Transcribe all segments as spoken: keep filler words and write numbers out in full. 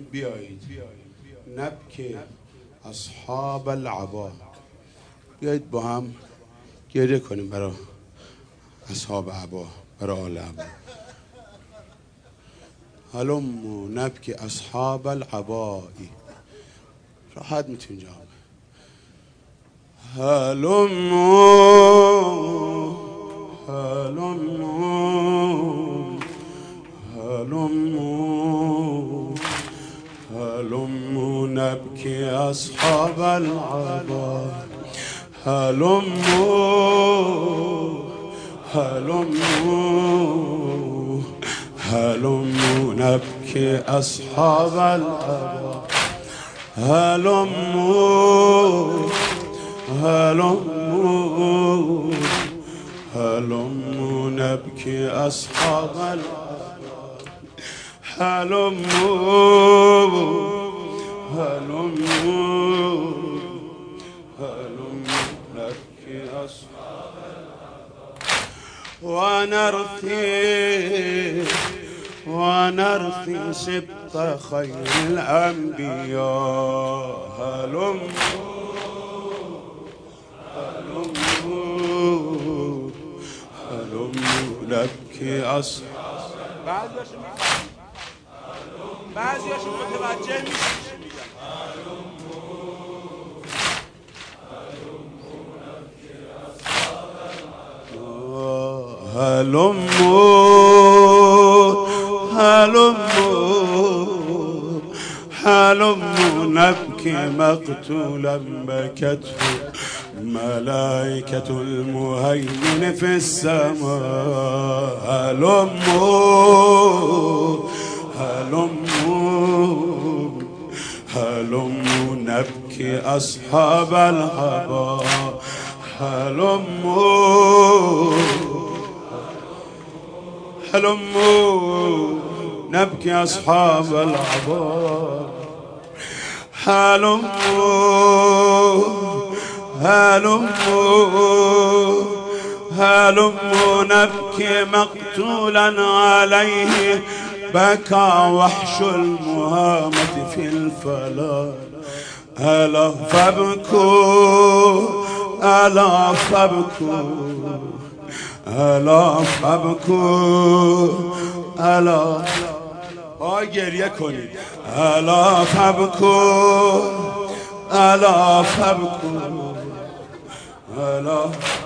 بیایید نبکه اصحاب العبا، بیایید با هم گریه کنیم برای اصحاب عبا، برای آل عبا. هلموا نبکی اصحاب العبایی، راحت میتونی جواب. هلموا هلموا هلموا هلموا نبکی اصحاب العبا، هلموا هلموا هلموا نبکی اصحاب العبا، هلموا هلموا هلموا نبکی اصحاب العبا، هلموا هلموا هلموا نبکی اصحاب العبا، ونرثي ونرثي سبط خير الأنبياء، هلموا هلموا هلموا نبكي أصحاب. بعضیاشون متوجه میشن. هلموا هلموا هلموا نبكي مقتولا بكته ملائكة المهيمن في السماء، هلموا هلموا هلموا نبكي أصحاب العبا، هلموا هلموا نبكي أصحاب العبا، هلموا هلموا هلموا نبكي مقتولا عليه بكى وحش المهامة في الفلا، ألا فابكوا ألا فابكوا ألا فابكوا ألا آه گریه کنید، ألا فابكوا ألا فابكوا ألا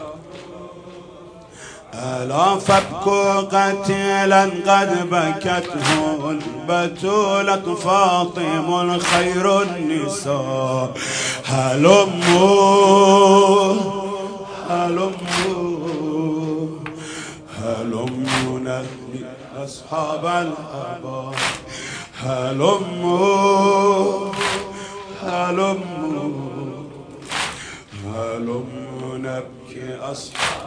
ألا فابكوا قتيلا قد بكته البتولة فاطم خير النساء، هلموا هلموا هلموا نبكي أصحاب العبا، هلموا هلموا هلموا نبكي أصحاب.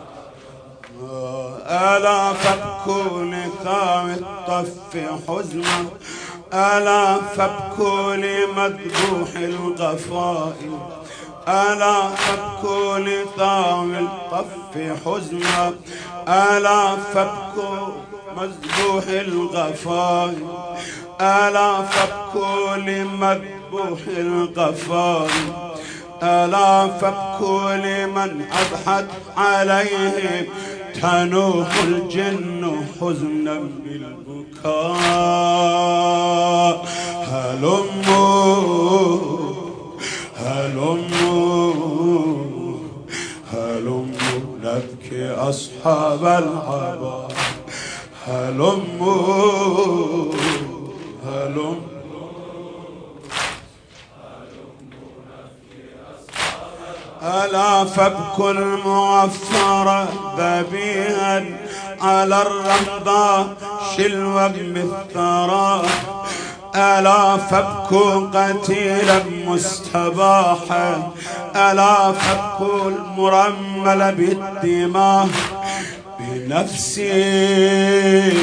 ألا فابكوا لثاوي الطف حزنا، ألا فابكوا لمذبوح الغفاء، ألا فابكوا لثاوي الطف حزنا، ألا فابكوا مذبوح الغفاء، ألا فابكوا لمذبوح الغفاء، ألا فابكوا لمن أضحت عليه تنوح الجن حزنا بالبكاء، هلموا هلموا هلموا نبكي أصحاب العبا، هلموا هلموا ألا فابكوا المعفر ذبيها على الرمضاء شلوا بالثرى، ألا فابكوا قتيلا مستباحا، ألا فابكوا المرمل بالدماء، بنفسي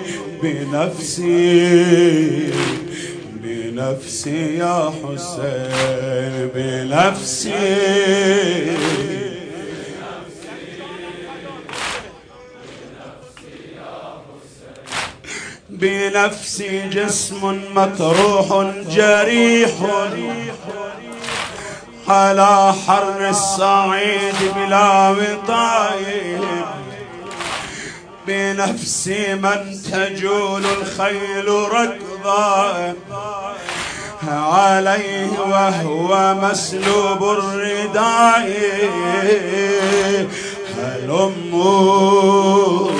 بنفسي بنفسي يا حسين، بنفسي بنفسي جسم مطروح جريح على حر الصعيد بلا وطايب، بنفسي من تجول الخيل ركضا عليه وهو مسلوب الرداء. هلموا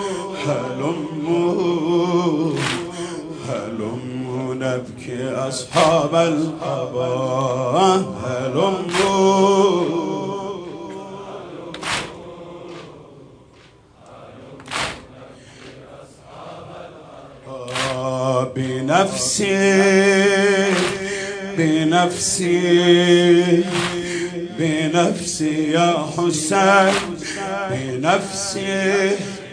هلموا هلموا نبكي أصحاب القبا، هلموا بنفسي بنفسي بنفسي يا حسين، بنفسي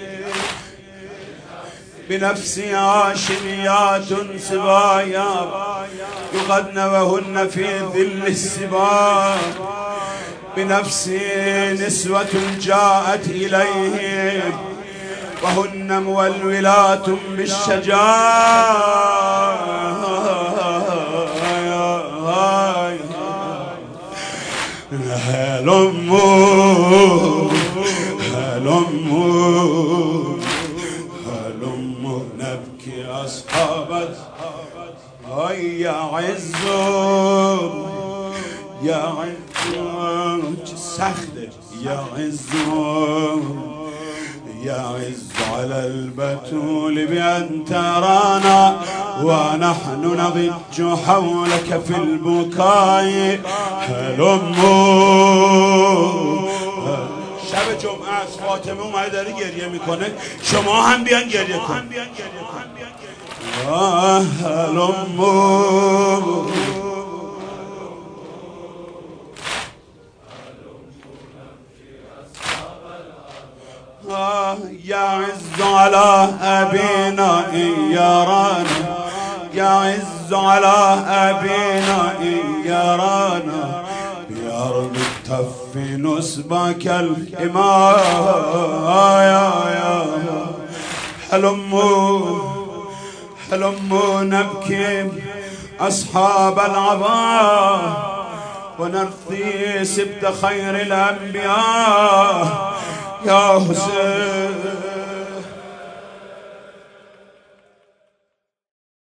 بنفسي عاشميات سبايا يغدن وهن في ذل السباع، بنفسي نسوة جاءت إليهم وهن مولولات بالشجاع. هلموا هلموا هلموا نبكي أصحاب يا عز يا عز سخت يا عز يا عز على البتول بأن ترانا ونحن نضج حولك في البكاء. هلموا شب جمعه است، فاطمه اومده داره گریه میکنه، شما هم بیان گریه کن. هلموا يا عز على أبينا إن يرانا، يا عز على أبينا إن يرانا بأرض التف نسبك الإماء. هلموا هلموا نبكي أصحاب العباء ونرثي سبت خير الأنبياء. يا حسين